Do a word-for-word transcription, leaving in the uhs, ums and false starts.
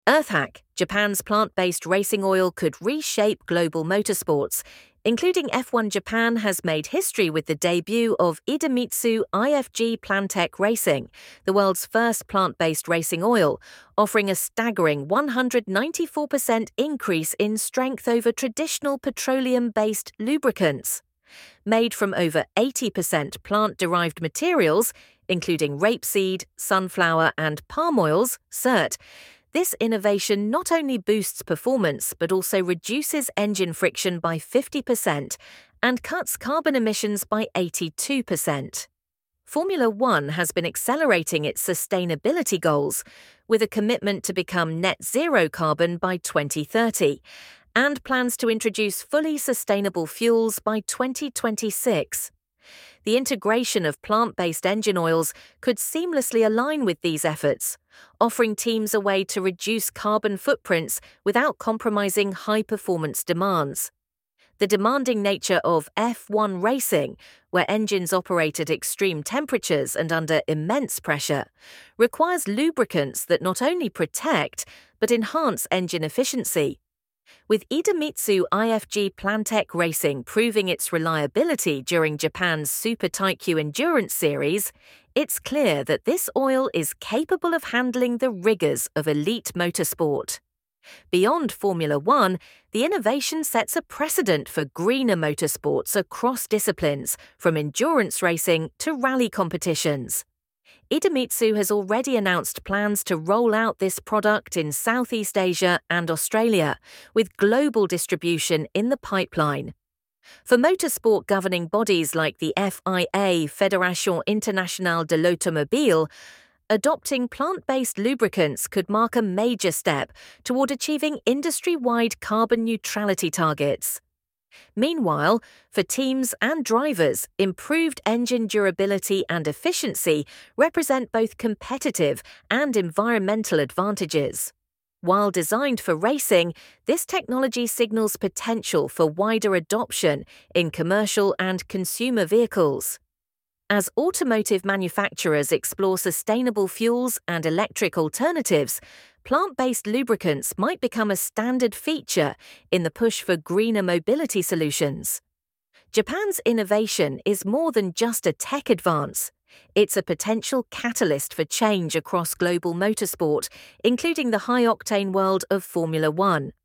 Earthhack, Japan's plant-based racing oil, could reshape global motorsports. Including F one Japan has made history with the debut of Idemitsu I F G Plantech Racing, the world's first plant-based racing oil, offering a staggering one hundred ninety-four percent increase in strength over traditional petroleum-based lubricants. Made from over eighty percent plant-derived materials, including rapeseed, sunflower and palm oils, C E R T, this innovation not only boosts performance but also reduces engine friction by fifty percent and cuts carbon emissions by eighty-two percent. Formula One has been accelerating its sustainability goals, with a commitment to become net zero carbon by twenty thirty, and plans to introduce fully sustainable fuels by twenty twenty-six. The integration of plant-based engine oils could seamlessly align with these efforts, offering teams a way to reduce carbon footprints without compromising high-performance demands. The demanding nature of F one racing, where engines operate at extreme temperatures and under immense pressure, requires lubricants that not only protect but enhance engine efficiency. With Idemitsu I F G Plantech Racing proving its reliability during Japan's Super Taikyu Endurance Series, it's clear that this oil is capable of handling the rigors of elite motorsport. Beyond Formula One, the innovation sets a precedent for greener motorsports across disciplines, from endurance racing to rally competitions. Idemitsu has already announced plans to roll out this product in Southeast Asia and Australia, with global distribution in the pipeline. For motorsport governing bodies like the F I A, Fédération Internationale de l'Automobile, adopting plant-based lubricants could mark a major step toward achieving industry-wide carbon neutrality targets. Meanwhile, for teams and drivers, improved engine durability and efficiency represent both competitive and environmental advantages. While designed for racing, this technology signals potential for wider adoption in commercial and consumer vehicles. As automotive manufacturers explore sustainable fuels and electric alternatives, plant-based lubricants might become a standard feature in the push for greener mobility solutions. Japan's innovation is more than just a tech advance. It's a potential catalyst for change across global motorsport, including the high-octane world of Formula One.